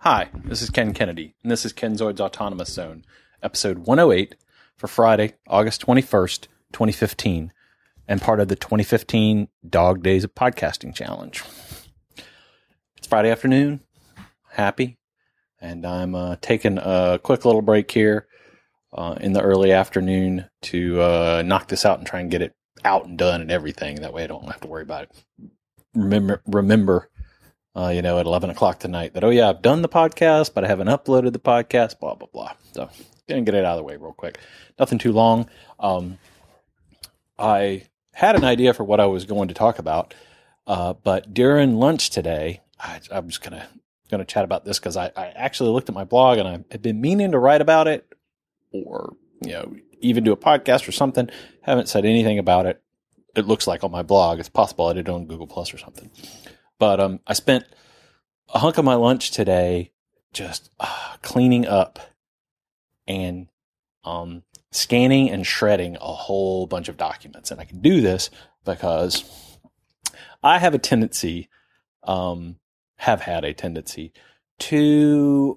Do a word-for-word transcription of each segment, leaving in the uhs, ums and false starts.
Hi, this is Ken Kennedy, and this is Kenzoid's Autonomous Zone, episode one oh eight for Friday, August twenty-first, twenty fifteen, and part of the twenty fifteen Dog Days of Podcasting Challenge. It's Friday afternoon, happy, and I'm uh, taking a quick little break here uh, in the early afternoon to uh, knock this out and try and get it out and done and everything. That way I don't have to worry about it. Remember, remember. Uh, you know, at eleven o'clock tonight that, oh yeah, I've done the podcast, but I haven't uploaded the podcast, blah, blah, blah. So, gonna get it out of the way real quick. Nothing too long. Um, I had an idea for what I was going to talk about, uh, but during lunch today, I, I'm just gonna, gonna chat about this because I, I actually looked at my blog and I had been meaning to write about it or, you know, even do a podcast or something. Haven't said anything about it. It looks like on my blog. It's possible I did it on Google Plus or something. But um, I spent a hunk of my lunch today just uh, cleaning up and um, scanning and shredding a whole bunch of documents. And I can do this because I have a tendency, um, have had a tendency to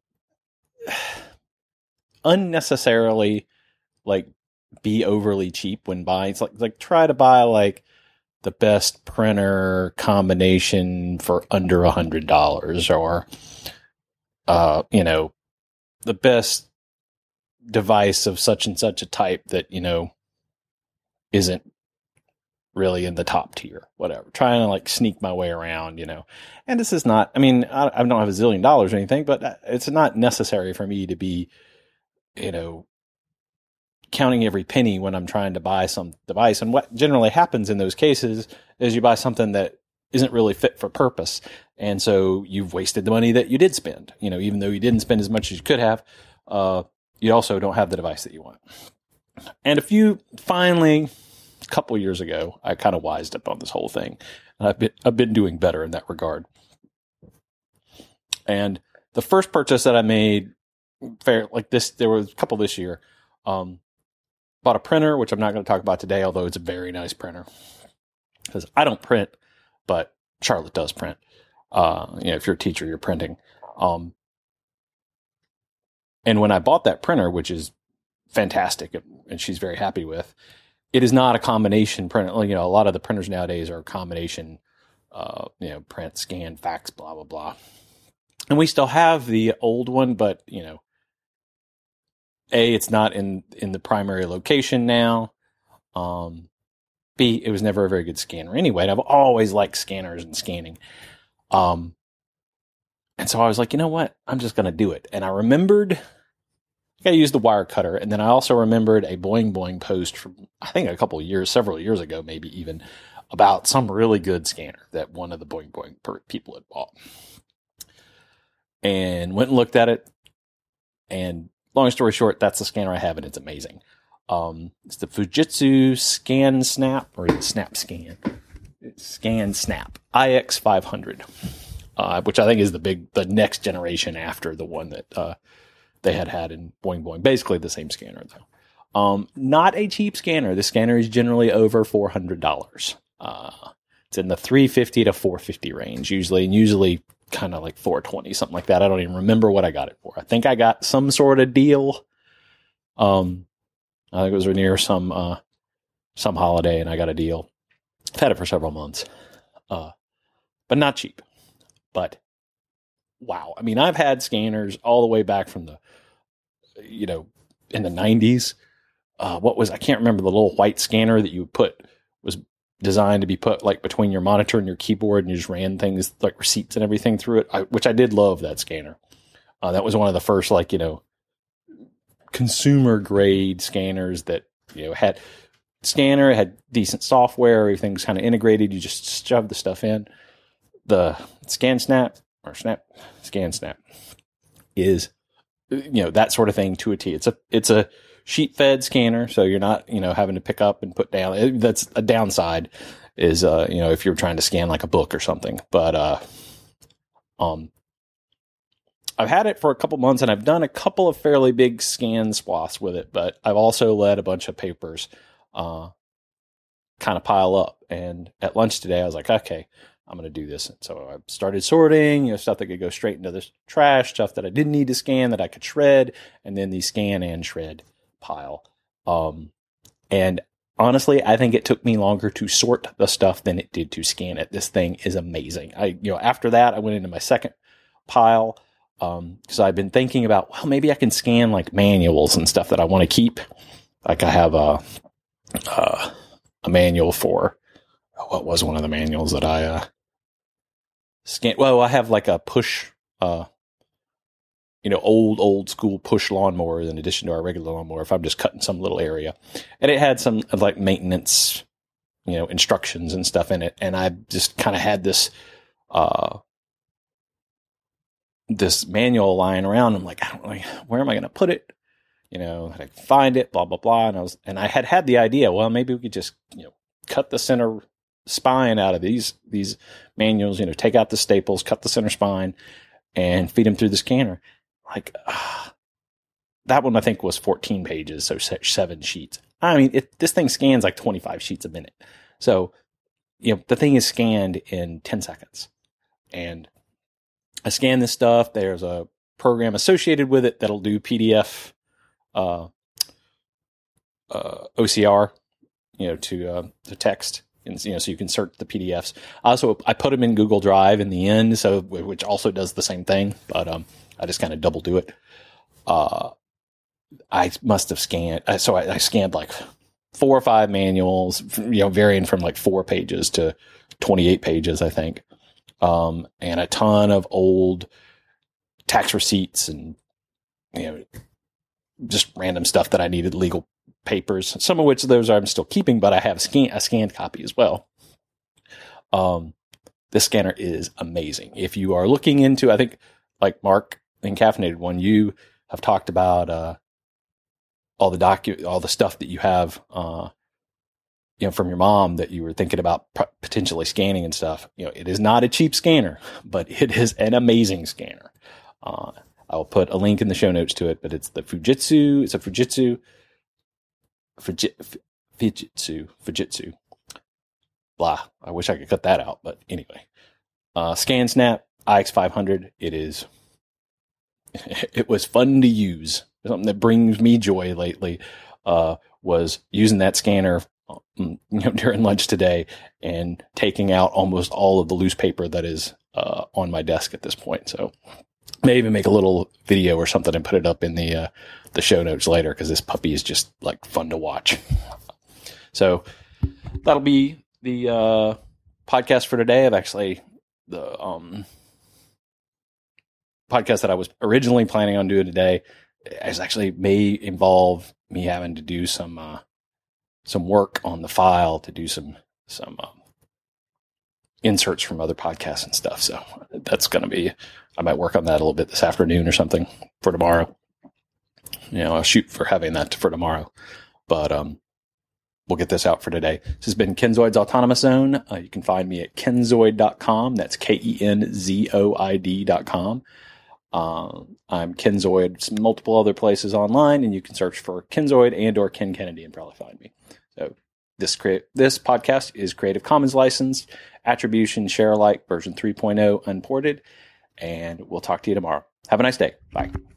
unnecessarily like be overly cheap when buying. It's like, like try to buy like the best printer combination for under a hundred dollars, or, uh, you know, the best device of such and such a type that, you know, isn't really in the top tier, whatever, trying to like sneak my way around, you know, and this is not, I mean, I, I don't have a zillion dollars or anything, but it's not necessary for me to be, you know, counting every penny when I'm trying to buy some device. And what generally happens in those cases is you buy something that isn't really fit for purpose. And so you've wasted the money that you did spend, you know, even though you didn't spend as much as you could have, uh, you also don't have the device that you want. And a few, finally, a couple years ago, I kind of wised up on this whole thing. And I've been, I've been doing better in that regard. And the first purchase that I made, fair, like this, there was a couple this year, um, bought a printer, which I'm not going to talk about today, although it's a very nice printer. Because I don't print, but Charlotte does print. Uh, you know, if you're a teacher, you're printing. Um, and when I bought that printer, which is fantastic, and she's very happy with, it is not a combination printer. You know, a lot of the printers nowadays are a combination, uh, you know, print, scan, fax, blah, blah, blah. And we still have the old one, but, you know, A, it's not in, in the primary location now. Um, B, it was never a very good scanner anyway. And I've always liked scanners and scanning. Um, and so I was like, you know what? I'm just going to do it. And I remembered I used the wire cutter. And then I also remembered a Boing Boing post from, I think, a couple of years, several years ago, maybe even, about some really good scanner that one of the Boing Boing people had bought. And went and looked at it. And long story short, that's the scanner I have, and it's amazing. Um, it's the Fujitsu ScanSnap, or the Snap Scan. It's ScanSnap I X five hundred, uh, which I think is the big, the next generation after the one that uh, they had had in Boing Boing. Basically the same scanner, though. Um, not a cheap scanner. The scanner is generally over four hundred dollars. Uh, it's in the three hundred fifty dollars to four hundred fifty dollars range, usually, and usually kind of like four hundred twenty dollars, something like that. I don't even remember what I got it for. I think I got some sort of deal. Um, I think it was near some, uh, some holiday, and I got a deal. I've had it for several months, uh, but not cheap. But wow. I mean, I've had scanners all the way back from the, you know, in the nineties. Uh, what was, I can't remember, the little white scanner that you would put was designed to be put like between your monitor and your keyboard, and you just ran things like receipts and everything through it, I, which I did love that scanner. Uh, that was one of the first, like, you know, consumer grade scanners that, you know, had scanner, had decent software, everything's kind of integrated. You just shove the stuff in. The ScanSnap or Snap ScanSnap is, you know, that sort of thing to a T. It's a, it's a sheet fed scanner. So you're not, you know, having to pick up and put down. That's a downside is, uh, you know, if you're trying to scan like a book or something, but, uh, um, I've had it for a couple months, and I've done a couple of fairly big scan swaths with it, but I've also let a bunch of papers uh, kind of pile up. And at lunch today, I was like, okay, I'm going to do this. And so I started sorting, you know, stuff that could go straight into the trash, stuff that I didn't need to scan that I could shred, and then the scan and shred pile. Um, and honestly, I think it took me longer to sort the stuff than it did to scan it. This thing is amazing. I, you know, after that, I went into my second pile, um, because I've been thinking about, well, maybe I can scan like manuals and stuff that I want to keep. Like I have a, uh, a manual for, what was one of the manuals that I, uh, scanned? Well, I have like a push, uh, you know, old, old school push lawnmower in addition to our regular lawnmower if I'm just cutting some little area. And it had some like maintenance, you know, instructions and stuff in it. And I just kind of had this, uh, this manual lying around. I'm like, I don't know, where am I going to put it? You know, I could find it, blah, blah, blah. And I was, and I had had the idea, well, maybe we could just, you know, cut the center spine out of these, these manuals, you know, take out the staples, cut the center spine and feed them through the scanner. Like, uh, that one I think was fourteen pages, so seven sheets. I mean, it, this thing scans like twenty-five sheets a minute. So, you know, the thing is scanned in ten seconds. And I scan this stuff. There's a program associated with it that'll do P D F, uh, uh, O C R, you know, to uh, to text. And, you know, so you can search the P D Fs. Also, I put them in Google Drive in the end, so which also does the same thing. But um, I just kind of double do it. Uh, I must have scanned. So I, I scanned like four or five manuals, you know, varying from like four pages to twenty-eight pages, I think. Um, and a ton of old tax receipts and, you know, just random stuff that I needed, legal papers, some of which those I'm still keeping, but I have a, scan, a scanned copy as well. Um, this scanner is amazing. If you are looking into, I think like Mark in Caffeinated One, you have talked about, uh, all the docu, all the stuff that you have, uh, you know, from your mom that you were thinking about p- potentially scanning and stuff. You know, it is not a cheap scanner, but it is an amazing scanner. Uh, I'll put a link in the show notes to it, but it's the Fujitsu. It's a Fujitsu, Fuji, Fujitsu, Fujitsu. Blah. I wish I could cut that out, but anyway. Uh, ScanSnap I X five hundred. It is, it was fun to use. Something that brings me joy lately, uh, was using that scanner, you know, during lunch today and taking out almost all of the loose paper that is, uh, on my desk at this point. So may even make a little video or something and put it up in the, uh, the show notes later, because this puppy is just like fun to watch. So that'll be the, uh, podcast for today. I've actually, the, um, podcast that I was originally planning on doing today is actually may involve me having to do some, uh, some work on the file to do some, some, um, inserts from other podcasts and stuff. So that's going to be, I might work on that a little bit this afternoon or something for tomorrow. You know, I'll shoot for having that for tomorrow, but, um, we'll get this out for today. This has been Kenzoid's Autonomous Zone. Uh, you can find me at kenzoid dot com. That's K E N Z O I D dot com. Uh, I'm Kenzoid, multiple other places online, and you can search for Kenzoid and or Ken Kennedy and probably find me. So this crea- this podcast is Creative Commons licensed, attribution, share alike, version three point oh, unported, and we'll talk to you tomorrow. Have a nice day. Bye.